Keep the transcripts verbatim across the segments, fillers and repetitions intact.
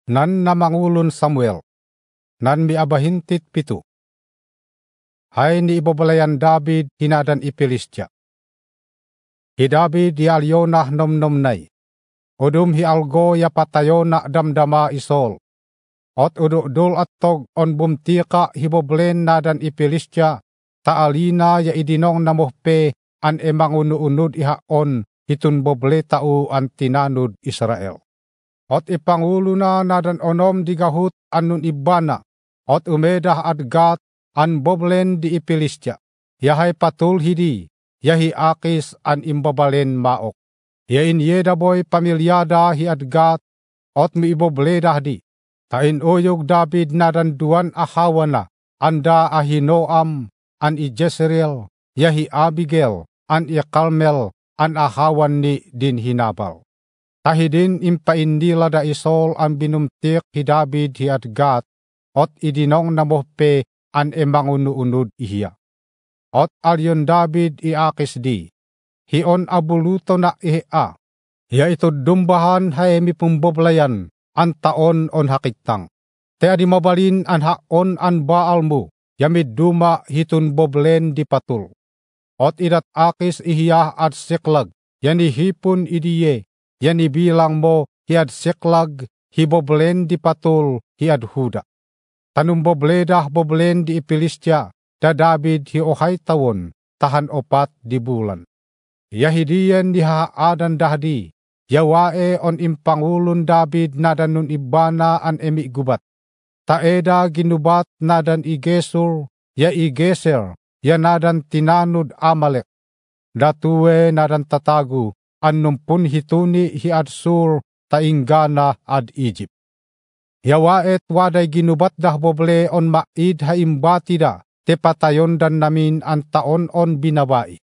Nan namangulon Samuel, nan miabahintit pito. Hay ni ibabalayan David hinadan iPilistya. Hi David hi alyonah nomnomnay. Udum hi algo ya patayo na damdama isol. Ot ududul attog on bumtika hiboblen nadan iPilistya. Taalina ya idinong namuhpe an emangunuunod ihaon hitun boble tau an tinanud Israel. Ot ipangulo na nadan onom digahut anun ibana. Ot umedah adgat an boblen di iPilistya. Yahay patul hidi, yahi akis an imbabalen maok. Yain yedaboy pamilyada hi adgat, ot mi ibobledah di. Tain uyog David nadan duan ahawana, anda Ahinoam, an i Jezreel, yahi Abigail, an i Kalmel, an ahawan ni din Hinabal. Tahidin impaindila da isol ang binumtik hi David hi adgat, ot idinong namuhpe an emangunuunod ihiya. Ot alyon David i akis di, hion abuluto na ihia, hiya ito dumbahan hay mipumboblayan, an taon on hakitang. Te adi mabalin an haon an baal mo, yamid duma hitun boblen di patul. Ot idat akis ihiya at siklag, yani hipon idiye, yani bilang mo hiad siklag, hiboblen di patul, hiad huda. Tanum bobledah boblen di iPilistya, da David hi ohay tawon, tahan opat di bulan. Yahidiyan di haadan dahdi, yawae on impangulon David nadan nun ibana an emi gubat. Taeda ginubat nadan i Gesur, ya i Geser, ya nadan tinanud Amalek. Datuwe nadan tatagu, an numpun hituni hi adsur, tainggana ad Egypt. Yawaet waday ginubat dah boble on maid ha imbatida, te patayon dan namin ang taon on binabai.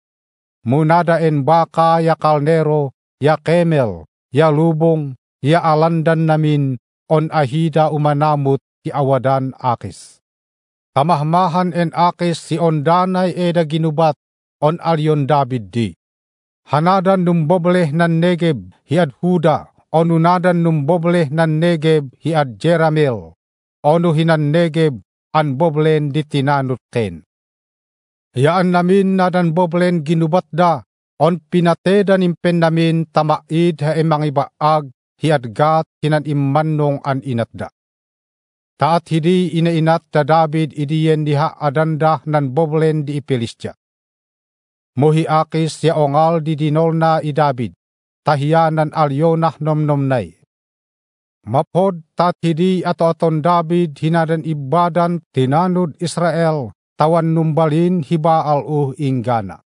Munada en baka ya kalnero, ya kemel, ya lubong, ya alandan namin, on ahida umanamut ti awadan akis. Kamahmahan en akis si ondanay eda ginubat, on alyon David di. Hanadan numbobleh nan Negeb, hiad Huda, onunadan numbobleh nan Negeb hiad Jeramel, onu hinan Negeb an boblen di tinanut ken. Yaan namin nadan boblen ginubat da, on pinatedan impen namin tamaid ha emang ibaag hiad gat hinan immanong an inatda. Taat hidi inainat da David idiyen diha adanda nan boblen di iPilistya. Muhi akis ya ongal di dinolna i David, tahiyanan alyonah nomnomnay. Mapod tat hidi ato-aton David hinadan ibadan tinanud Israel, tawan numbalin hibaal uh inggana.